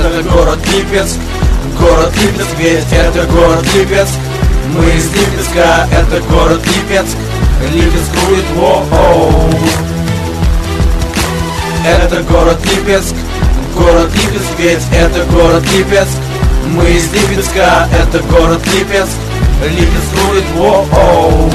Это город Липецк, ведь это город Липецк. Мы из Липецка, это город Липецк. Липецк рулит, воу. Это город Липецк, ведь это город Липецк. Мы из Липецка, это город Липецк. Липецк рулит, воу.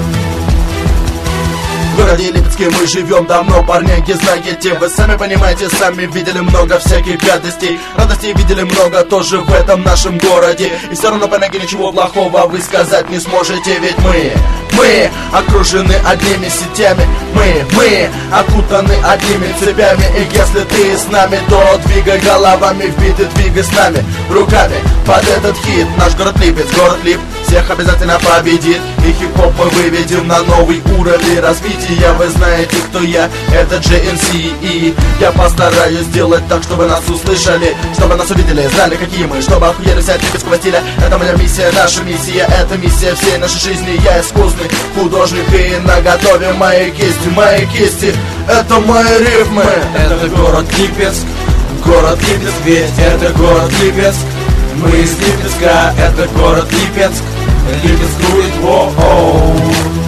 В городе Липецке мы живем давно, парняки, знаете, вы сами понимаете, сами видели много всяких гадостей, радостей видели много тоже в этом нашем городе. И все равно, парняки, ничего плохого вы сказать не сможете, ведь мы окружены одними сетями, мы окутаны одними цепями. И если ты с нами, то двигай головами, вбиты, двигай с нами руками под этот хит. Наш город Липец, город Лип всех обязательно победит. И хип-хоп мы выведем на новый уровень развития. Вы знаете, кто я, это JNC. И я постараюсь сделать так, чтобы нас услышали, чтобы нас увидели, знали, какие мы, чтобы охуели все от липецкого стиля. Это моя миссия, наша миссия, это миссия всей нашей жизни. Я искусный художник и наготове мои кисти, это мои рифмы. Это город Липецк, ведь это город Липецк. Мы из Липецка, это город Липецк. Липецк рулит, воу.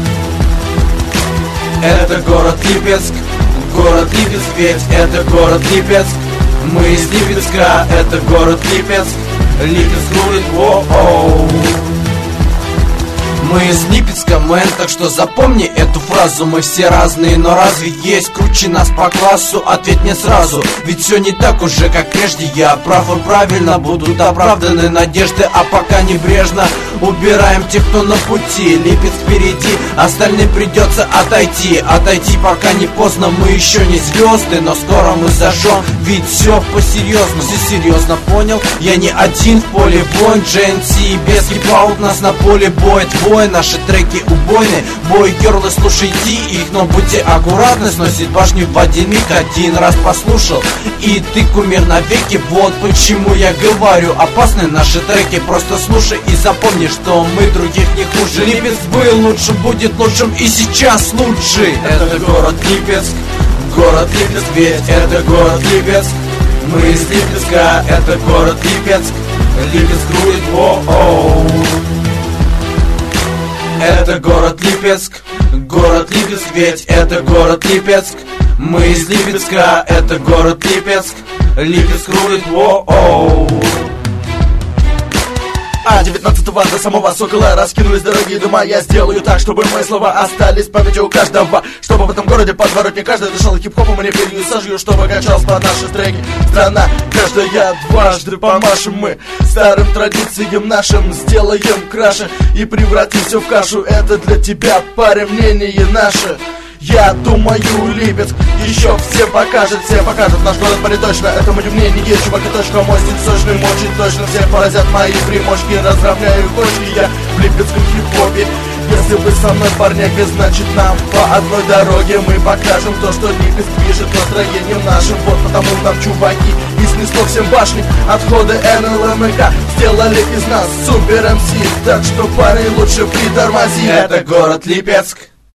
Это город Липецк, ведь это город Липецк. Мы из Липецка, это город Липецк. Липецк рулит, воу. Мы из Липецка, мэн, так что запомни эту фразу. Мы все разные, но разве есть круче нас по классу? Ответь мне сразу, ведь все не так уже, как прежде. Я прав и правильно, будут оправданы надежды. А пока небрежно убираем тех, кто на пути. Липецк впереди, остальным придется отойти. Пока не поздно, мы еще не звезды, но скоро мы зажжем, ведь все по-серьезному. Все серьезно, понял? Я не один в поле воин. JNC без хип-аут нас на поле бой. Наши треки убойные, бой, герлы, слушайте их, но будьте аккуратны. Сносит башню в один миг, один раз послушал, и ты кумир навеки. Вот почему я говорю, опасны наши треки. Просто слушай и запомни, что мы других не хуже. Липецк был лучше, будет лучшим и сейчас лучше. Это город Липецк, ведь это город Липецк. Мы из Липецка, это город Липецк. Липецк рулит, воу. Это город Липецк, ведь это город Липецк. Мы из Липецка, это город Липецк. Липецк рулит, воу. А 19-го до самого Сокола раскинулись дорогие дома. Я сделаю так, чтобы мои слова остались в памяти у каждого, чтобы в этом городе подворотне каждый дышал хип-хопом, и не перью сожью, чтобы качался под наши треки. Страна каждая дважды помашем мы старым традициям нашим, сделаем краше и превратим все в кашу. Это для тебя, парень, мнение наше. Я думаю, Липецк еще всем покажет наш город парень точно. Это мое мнение, чувака, точка, мой стиль сочный, очень точно. Всех поразят мои примочки, разровняю кочки я в липецком хип-хопе. Если вы со мной, парняки, значит нам по одной дороге. Мы покажем то, что Липецк движет настроением нашим. Вот потому нам, чуваки, и снесло всем башни. Отходы НЛМК сделали из нас супер МС. Так что, парень, лучше притормози. Это город Липецк,